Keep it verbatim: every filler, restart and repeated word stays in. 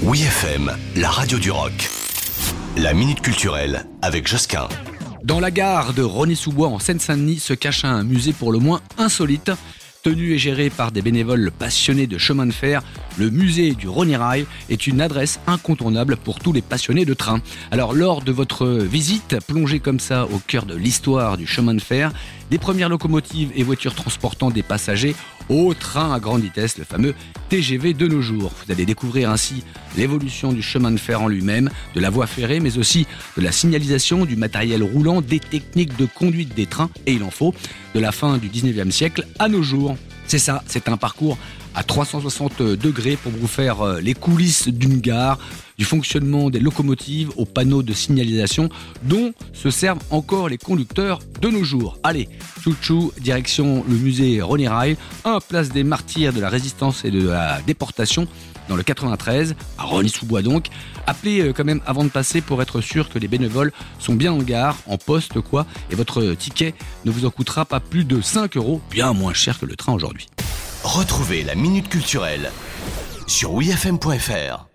Oui F M, la radio du rock. La minute culturelle avec Josquin. Dans la gare de Rosny-sous-Bois en Seine-Saint-Denis se cache un musée pour le moins insolite. Tenu et géré par des bénévoles passionnés de chemin de fer, le musée du Rosny Rail est une adresse incontournable pour tous les passionnés de train. Alors lors de votre visite, plongez comme ça au cœur de l'histoire du chemin de fer, des premières locomotives et voitures transportant des passagers au train à grande vitesse, le fameux T G V de nos jours. Vous allez découvrir ainsi l'évolution du chemin de fer en lui-même, de la voie ferrée, mais aussi de la signalisation, du matériel roulant, des techniques de conduite des trains, et il en faut, de la fin du dix-neuvième siècle à nos jours. C'est ça, c'est un parcours à trois cent soixante degrés pour vous faire les coulisses d'une gare, du fonctionnement des locomotives aux panneaux de signalisation dont se servent encore les conducteurs de nos jours. Allez, chouchou, direction le musée Rosny Rail, un place des martyrs de la résistance et de la déportation dans le quatre-vingt-treize, à Rosny-sous-Bois donc. Appelez quand même avant de passer pour être sûr que les bénévoles sont bien en gare, en poste quoi, et votre ticket ne vous en coûtera pas plus de cinq euros, bien moins cher que le train aujourd'hui. Retrouvez la minute culturelle sur oui f m point f r.